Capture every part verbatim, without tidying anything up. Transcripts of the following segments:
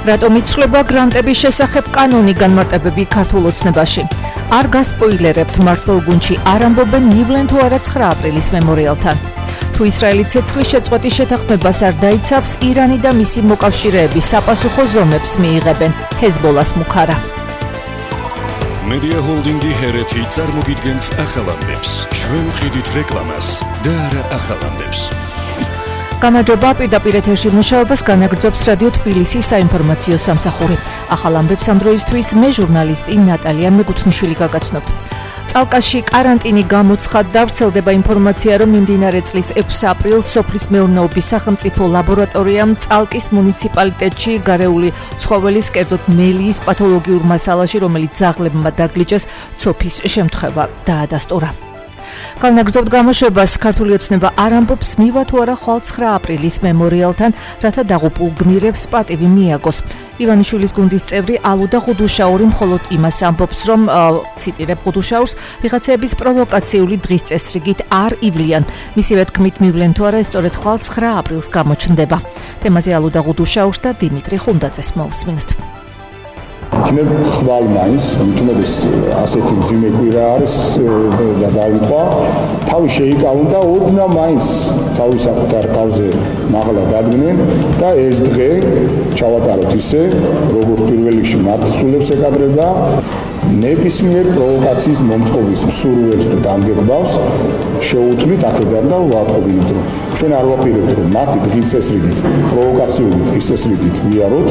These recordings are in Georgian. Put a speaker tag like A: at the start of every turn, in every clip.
A: რატომ იცვლება გრანტების შესახებ კანონი განმარტებები ქართულ ოცნებაში? არ გასპოილერებთ, მმართველ გუნდში არ ამბობენ ნივლენ თუ არა ცხრა აპრილის მემორიალთან. თუ ისრაელი ცეცხლის შეწყვეტის შეთანხმებას არ დაიცავს, ირანი და მისი მოკავშირეები საპასუხო ზომებს მიიღებენ. ჰეზბოლას მუხარა.
B: Media Holdingi ჰერეთი წარმოგიდგენთ ახალ ამბებს. ჩვენ ვყიდით რეკლამას და არა ახალ ამბებს.
A: გამარჯობა, პირდაპირ ეთერში მუშაობას განაგრძობს რადიო თბილისის საინფორმაციო სამსახური. ახალ ამბებს ამ დროისთვის მე ჟურნალისტი ნატალია მეგუთმიშვილი გაგაცნობთ. წალკაში კარანტინი გამოცხადდა, ვრცელდება ინფორმაცია, რომ მიმდინარე წლის ექვსი აპრილს სოფლის მეურნეობის სახელმწიფო ლაბორატორიამ წალკის მუნიციპალიტეტში გარეული ცხოველის, კერძოდ მელიის პათოლოგიურ მასალაში, რომელიც ძაღლებმა დაგლიჭეს, ცოფის შემთხვევა დაადასტურა. განაგრძობთ გამოშვებას, ქართული ოცნება არ ამბობს, მივა თუ არა ხვალ ცხრა აპრილის მემორიალთან, რათა დაღუპულ გმირებს პატივი მიაგოს. ივანიშვილის გუნდის წევრი ალუდა ხუდუშაური მხოლოდ იმას ამბობს, რომ ციტირებ ხუდუშაურს, ვიღაცების პროვოკაციული დღის წესრიგით არ ივლიან. მისივე თქმით, მივლენ თუ არა, სწორედ ხვალ ცხრა აპრილს გამოჩნდება. თემაზე ალუდა ხუდუშაურს და დიმიტრი ხუნდაძეს მოვსმინოთ.
C: იქნებ ხვალ მაინც, თუმცა ასეთი მძიმე კვირა არის და დავითვა, თავი შეიკავონ და ოდნა მაინც თავის საკუთარ თავზე მაღლა დადგნენ და ეს დღე ჩავატაროთ ისე, როგორც პირველ რიგში მათ სულებს ეკადრება, ნებისმიერ პროვოკაციის მომწყობის მსურველს თუ დამგებავს შეუთმით აქედან და ვაწყობინით, რომ ჩვენ არ ვაპირებთ, რომ მათი დღის წესრიგით, პროვოკაციული დღის წესრიგით ვიაროთ.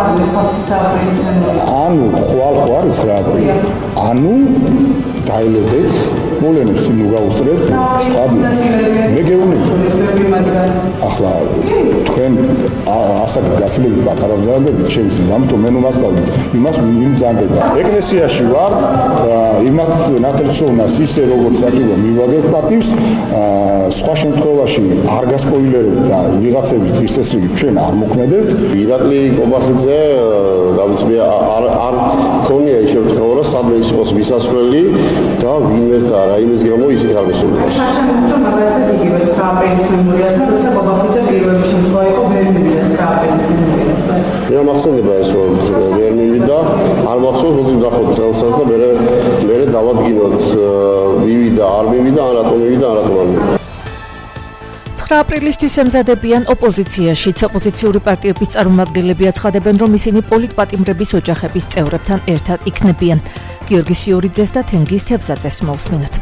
C: ანუ ხვალ ხო არის ცხრა აპრილი. ანუ დაელოდეთ, მოვლენებს ნუ გაუსწრებთ, სხაბი. მე გეუბნები. ახლა თქვენ ასაკ გასილებით პატარა მზადებით შემიძლია, ამიტომ მე ნუ მასწავლეთ იმას, ვინ მზადდება. ეკლესიაში ვარ, იმათ ნათელსოვნას ისე როგორც საჭირო მივაგებ პატივს, სხვა შემთხვევაში არ გასპოილერებთ და ვიღაცების დღის წესრიგით ჩვენ არ მოქმედებთ.
D: ირაკლი კობახიძე, გავიცნია არ არ ქონია ის შემთხვევა, რომ სადმე ის იყოს მისასვლელი და ვინმეს და რაიმეს გამო ის იქარგოსულობას.
E: საშემოქმედო მაგალითად იგივე ცხრა აპრილის მემორიალთან, როცა კობახიძე პირველი შემთხვევა იყო, ვერ მივიდა ცხრა აპრილის მემორიალზე.
D: მე მახსენდება ეს რომ ვერ მივიდა, არ მახსოვს, მოდი ვნახოთ წელსაც და მე მე დავადგინოთ მივიდა, არ მივიდა, ან რატომ მივიდა, ან რატომ არ მივიდა.
A: ცხრა აპრილისთვის ემზადებიან ოპოზიციაშიც. ოპოზიციური პარტიების წარმომადგენლები აცხადებენ, რომ ისინი პოლიტპატიმრების ოჯახების წევრებთან ერთად იქნებიან. გიორგი სიორიძეს და თენგიზ თევზაძეს მოვსმინოთ.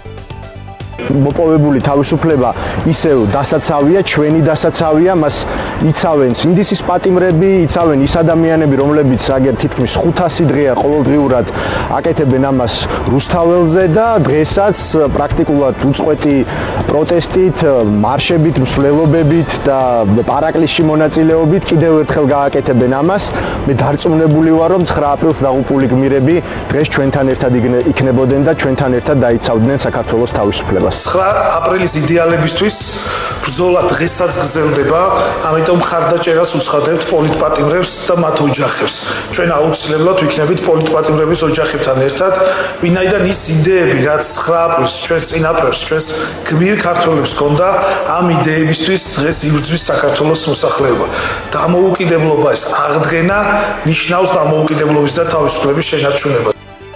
F: მოპოვებული თავისუფლება ისევ დასაცავია, ჩვენი დასაცავია, მას იცავენ სინდისის პატიმრები, იცავენ ის ადამიანები, რომლებიც აგერ თითქმის ხუთასი დღეა ყოველდღიურად აკეთებენ ამას რუსთაველზე და დღესაც პრაქტიკულად უწყვეტი პროტესტით, მარშებით, მსვლელობებით და პარაკლისში მონაწილეობით კიდევ ერთხელ გააკეთებენ ამას. მე დარწმუნებული ვარ, რომ ცხრა აპრილს დაღუპული გმირები დღეს ჩვენთან ერთად იქნებოდნენ და ჩვენთან ერთად დაიცავდნენ საქართველოს თავისუფლებას.
G: ცხრა აპრილის იდეალებისთვის ბრძოლა დღესაც გრძელდება, ამიტომ მხარდაჭერას უცხადებთ პოლიტპატიმრებს და მათ ოჯახებს. ჩვენ აუცილებლად ვიქნებით პოლიტპატიმრების ოჯახებთან ერთად, ვინაიდან ის იდეები, რაც ცხრა აპრილს ჩვენს წინაპრებს, ჩვენს გმირ ქართველებს ჰქონდა, ამ იდეებისთვის დღეს იბრძვის საქართველოს მოსახლეობა. დამოუკიდებლობას აღდგენა ნიშნავს დამოუკიდებლობის და თავისუფლების შენარჩუნებას.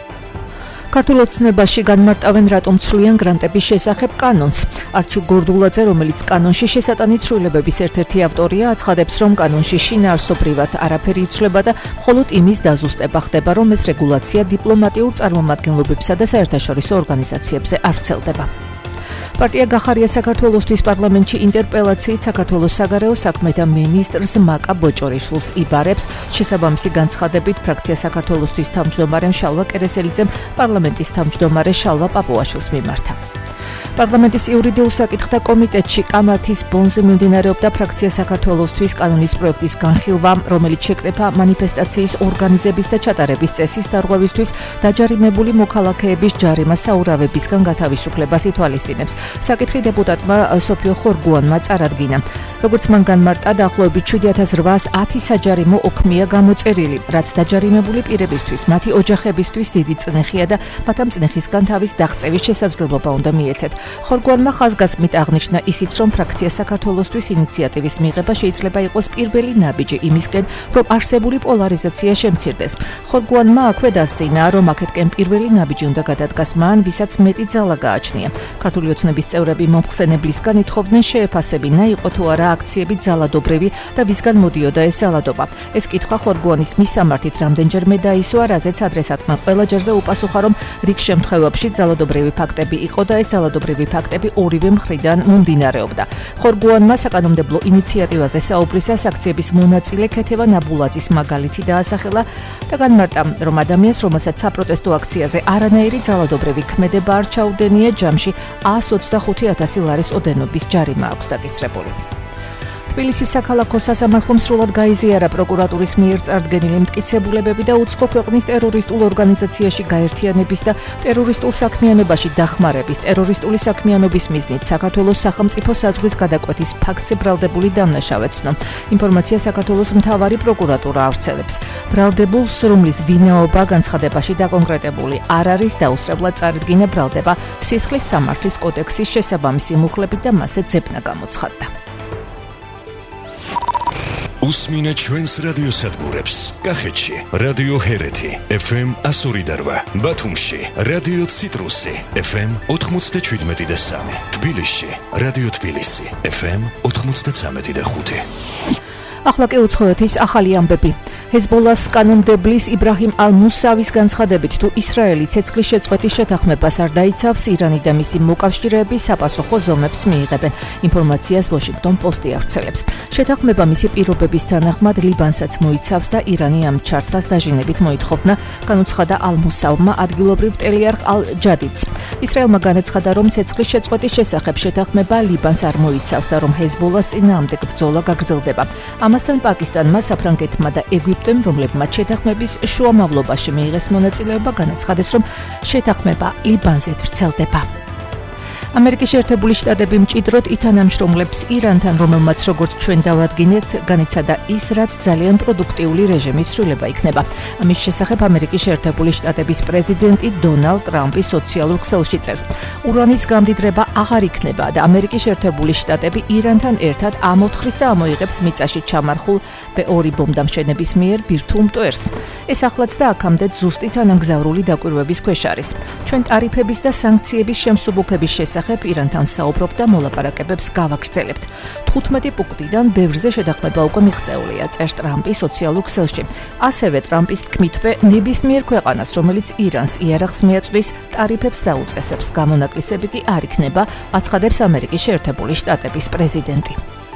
A: ქართულ ოცნებაში განმარტავენ, რატომ ცვლიან გრანტების შესახებ კანონს. არჩილ გორდულაძე, რომელიც კანონში შესატანით ცვლილებების ერთ-ერთი ავტორია, აცხადებს, რომ კანონში შინაარსობრივად არაფერი იცვლება და მხოლოდ იმის დაზუსტება ხდება, რომ ეს რეგულაცია დიპლომატიურ წარმომადგენლობებსა და საერთაშორისო ორგანიზაციებზე არ ვრცელდება. პარტია გახარია საქართველოსთვის პარლამენტში ინტერპელაციით საქართველოს საგარეო საქმეთა მინისტრს მაკა ბოჭორიშვილს იბარებს. შესაბამისი განცხადებით ფრაქცია საქართველოსთვის თავმჯდომარემ შალვა კერესელიძემ პარლამენტის თავმჯდომარე შალვა პაპუაშვილს მიმართა. პარლამენტის იურიდიულ საკითხთა კომიტეტში კამათის ბონზე მიმდინარეობდა ფრაქცია საქართველოსთვის კანონის პროექტის განხილვა, რომელიც შეკრება მანიფესტაციის ორგანიზების და ჩატარების წესის დარღვევისთვის დაჯარიმებული მოქალაქეების ჯარიმა საურავებისგან გათავისუფლებას ითვალისწინებს. საკითხი დეპუტატმა სოფიო ხორგუანმა წარადგინა. როგორც მან განმარტა, დაახლოებით შვიდი ათას ათი საჯარიმო ოქმია გამოწერილი, რაც დაჯარიმებული პირებისთვის, მათი ოჯახებისთვის დიდი წნეხია და მათ ამ წნეხისგან თავის დაღწევის შესაძლებლობა უნდა მიეცეთ. ხორგვანმა ხაზგასმით აღნიშნა ისიც, რომ ფრაქცია საქართველოსთვის ინიციატივის მიღება შეიძლება იყოს პირველი ნაბიჯი იმისკენ, რომ არსებული პოლარიზაცია შემცირდეს. ხორგვანმა აქვე დასწინა, რომ აქეთკენ პირველი ნაბიჯი უნდა გადადგას მან, ვისაც მეტი ძალა გააჩნია. ქართული ოცნების წევრები მომხსენებლისგან ითხოვდნენ შეეფასებინა იყო თუ არა აქციები ძალადობრივი და ვისგან მოდიოდა ეს ძალადობა. ეს კითხვა ხორგვანის მისამართით რამდენჯერმე დაისვა, რაზეც ადრესატმა ყველა ჯერზე უპასუხა, რომ რიგ შემთხვევებში ძალადობრივი ფაქტები იყო და ეს ძალადობრივი ფაქტები ორივე მხრიდან მომდინარეობდა. ხორგვანმა საკანონმდებლო ინიციატივაზე საუბრისას აქციების მონაწილე ქეთევა ნაბულაძის მაგალითი დაასახელა და განმარტა, რომ ადამიანს, რომელსაც საპროტესტო აქციაზე არანაირი ძალადობრივი ქმედება არ ჩაუდენია, ჯამში ას ოცდახუთი ათასი ლარის ოდენობის ჯარიმა აქვს დაკისრებული. თბილისის საქალაქო სასამართლომ სრულად გაიზიარა პროკურატურის მიერ წარდგენილი მტკიცებულებები და უცხო ქვეყნის ტერორისტულ ორგანიზაციაში გაერთიანების და ტერორისტულ საქმიანობაში დახმარების, ტერორისტული საქმიანობის მიზნით საქართველოს სახელმწიფო საზღვრის გადაკვეთის ფაქტზე ბრალდებული დამნაშავე ცნო. ინფორმაცია საქართველოს მთავარი პროკურატურა ავრცელებს. ბრალდებულს, რომლის ვინაობა განცხადებაში დაკონკრეტებული არ არის, დაუსრებლად წარდგინა ბრალდება სისხლის სამართლის კოდექსის შესაბამისი მუხლებით და მასზე ძებნა გამოცხადდა.
B: უსმინეთ ჩვენს რადიოსადგურებს. კახეთში რადიო ჰერეთი ეფ ემ εκατო ორი და რვა, ბათუმში რადიო ციტრუსი ეფ ემ ოთხმოცდაშვიდმეტი და სამი, თბილისში რადიო თბილისი ეფ ემ ოთხმოცდაცამეტი და ხუთი.
A: ახლა კი უცხოეთის ახალი ამბები. ჰეზბოლას კანონმდებლის იბრაჰიმ ალ-მუსავის განცხადებით, თუ ისრაელი ცეცხლის შეწყვეტის შეთანხმებას არ დაიცავს, ირანი და მისი მოკავშირეები საპასუხო ზომებს მიიღებენ. ინფორმაციას Washington Post-ი ავრცელებს. შეთანხმება მისი პირობების თანახმად ლიბანსაც მოიცავს და ირანი ამ ჩართვას დაჟინებით მოითხოვნა, განუცხადა ალ-მუსავმა ადგილობრივ ტელეარხ ალ-ჯადიდს. ისრაელმა განაცხადა, რომ ცეცხლის შეწყვეტის შესახებ შეთანხმება ლიბანს არ მოიცავს და რომ ჰეზბოლას წინააღმდეგ ბრძოლა გაგრძელდება. ამასთან პაკისტანმა, საფრანგეთმა და ეგვიპტემ, რომლებმაც შეთანხმების შუამავლობაში მიიღეს მონაწილეობა, განაცხადეს, რომ შეთანხმება ლიბანზეც ვრცელდება. ამერიკის შეერთებული შტატები მჭიდროდ ითანამშრომლებს ირანთან, რომელმაც როგორც ჩვენ დავადგინეთ, განიცადა ის, რაც ძალიან პროდუქტიული რეჟიმის ცვლილება იქნება. ამის შესახებ ამერიკის შეერთებული შტატების პრეზიდენტი დონალდ ტრამპი სოციალურ ქსელში წერს. ურანის გამდიდრება აღარ იქნება და ამერიკის შეერთებული შტატები ირანთან ერთად ამოთხრის და ამოიღებს მიწაში ჩამარხულ ბე ორი ბომბდამშენების მიერ ბირთვულ მტვერს. ეს ახლაც და აქამდე ზუსტი თანამგზავრული დაკვირვების ქვეშ არის. ჩვენ ტარიფების და სანქციების შემსუბუქების შესახებ ირანთან საუბრობ და მოლაპარაკებებს გავაგრძელებთ. თხუთმეტი პუნქტიდან ბევრზე შეთანხმება უკვე მიღწეულია, წერს ტრამპი სოციალურ ქსელში. ასევე ტრამპის თქმითვე ნებისმიერ ქვეყანას, რომელიც ირანს იარაღს მიაწვდის, ტარიფებს დაუწესებს, გამონაკლისები კი არ იქნება, აცხადებს ამერიკის შეერთებული შტატების პრეზიდენტი.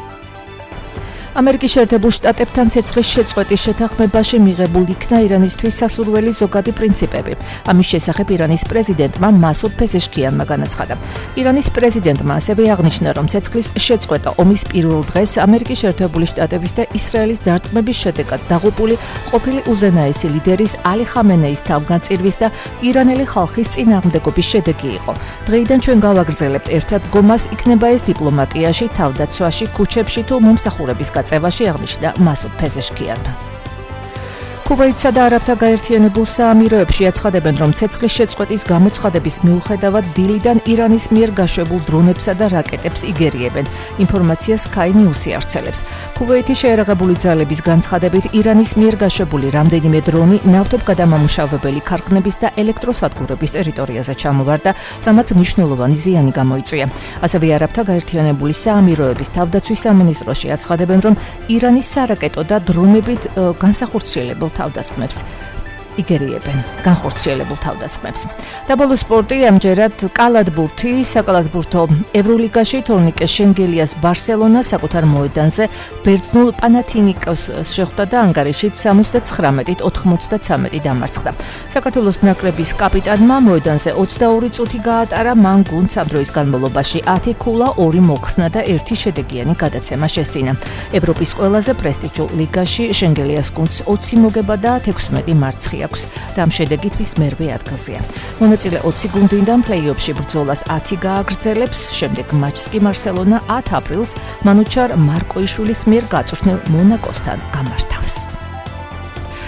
A: ამერიკის შეერთებულ შტატებთან ცეცხლის შეწყვეტის შეთანხმებაში მიღებულ იქნა ირანისთვის სასურველი ზოგადი პრინციპები. ამის შესახებ ირანის პრეზიდენტმა მასუდ პეზეშკიანმა განაცხადა. ირანის პრეზიდენტმა ასევე აღნიშნა, რომ ცეცხლის შეწყვეტა ომის პირველ დღეს ამერიკის შეერთებული შტატების და ისრაელის დარტყმების შედეგად დაღუპული ყოფილი უზენაესი ლიდერის ალი ხამენეის თავგანწირვის და ირანელი ხალხის წინააღმდეგობის შედეგი იყო. დღეიდან ჩვენ გავაგრძელებთ ერთად დგომას, იქნება ეს დიპლომატიაში, თავდაცვაში, ქუჩებში თუ მომსახურების წევაში აღნიშნა მასუდ პეზეშკიანმა. ქუვეითსა და არაბთა გაერთიანებულ საამიროებში აცხადებენ, რომ ცეცხლის შეწყვეტის გამოცხადების მიუხედავად დილიდან ირანის მიერ გაშვებულ დრონებსა და რაკეტებს იგერიებენ. ინფორმაციას Sky News-ი ავრცელებს. ქუვეითის შეიარაღებული ძალების განცხადებით, ირანის მიერ გაშვებული რამდენიმე დრონი ნავთობგადამამუშავებელი ქარხნების და ელექტროსადგურების ტერიტორიაზე ჩამოვარდა, რამაც მნიშვნელოვანი ზიანი გამოიწვია. ასევე არაბთა გაერთიანებული საამიროების თავდაცვის სამინისტროში აცხადებენ, რომ ირანის სარაკეტო და დრონებით განსახორციელებელ თავდასხმებს იგერიებენ განხორციელებულ თავდასხმებს. დაბალო სპორტი ამჯერად კალათბურთი საკალათბურთო ევროლიგაში თორნიკე შენგელიას ბარსელონა საკუთარ მოედანზე ბერძნულ პანათინიკოს შეხვდა და ანგარიშით სამოცდაცხრამეტით ოთხმოცდაცამეტი დამარცხდა. საქართველოს ნაკრების კაპიტანმა მოედანზე ოცდაორი წუთი გაატარა, მან გუნდს ამ დროის განმავლობაში ათი ქულა, ორი მოხსნა და ერთი შედეგიანი გადაცემა შესწინა. ევროპის ყველაზე პრესტიჟულ ლიგაში შენგელიას გუნდს ოცი მოგება და თექვსმეტი მარცხი აქვს და ამ შედეგით მის მერვე ადგილზეა. მონაწილე ოცი გუნდიდან პლეი-ოფში ბრძოლას ათი გააგრძელებს, შემდეგ მატჩს კი ბარსელონა ათ აპრილს მანუჩარ მარკოიშვილის მიერ გაწვრთნილ მონაკოსთან გამართავს.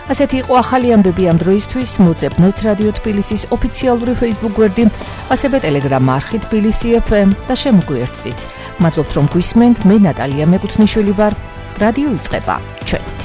A: ასეთი იყო ახალი ამბები ამ დროისთვის. მოძებნეთ რადიო თბილისის ოფიციალური Facebook გვერდი, ასევე Telegram არხი თბილისი ეფ ემ და შემოგვიერთდით. მადლობთ რომ გვისმენთ. მე ნატალია მეკუთვნიშვილი ვარ. რადიო იწყება. ჩვენ